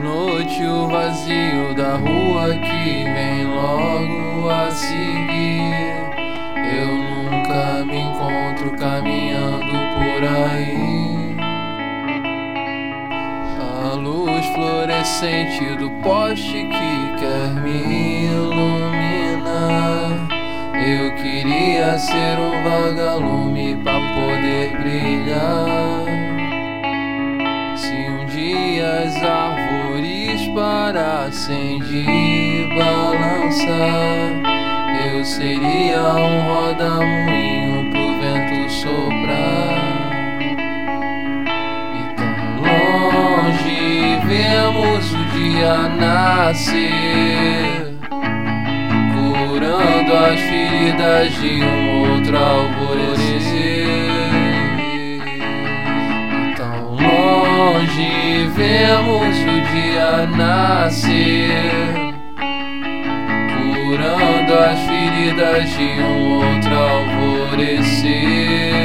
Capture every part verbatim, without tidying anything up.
noite o vazio da rua que vem logo a seguir. Eu nunca me encontro caminhando por aí. A luz fluorescente do poste que quer me iluminar. Eu queria ser um vagalume pra poder brilhar. Se um dia as árvores parassem de balançar, eu seria um roda-moinho pro vento soprar. E tão longe vemos o dia nascer, curando as feridas de um outro alvorecer. E tão longe vemos o dia nascer, curando as feridas de um outro alvorecer.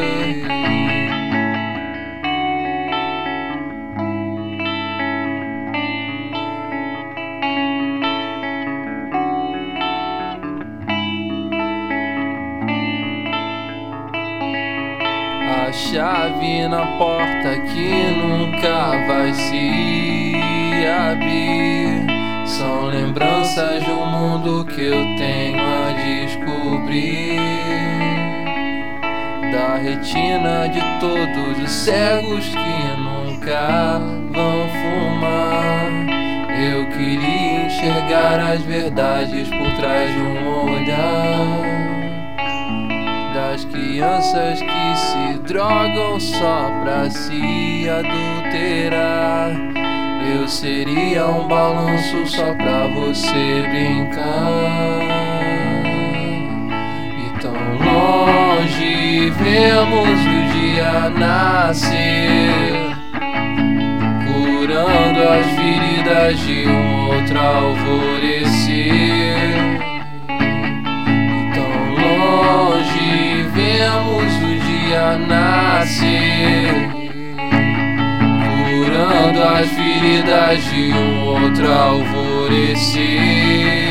A chave na porta que nunca vai se abrir são lembranças de um mundo que eu tenho a descobrir. Da retina de todos os cegos que nunca vão fumar, eu queria enxergar as verdades por trás de um olhar. Das crianças que se drogam só pra se adulterar, eu seria um balanço só pra você brincar. E tão longe vemos o dia nascer, curando as feridas de um outro alvorecer. E tão longe vemos o dia nascer, curando as feridas de um outro alvorecer.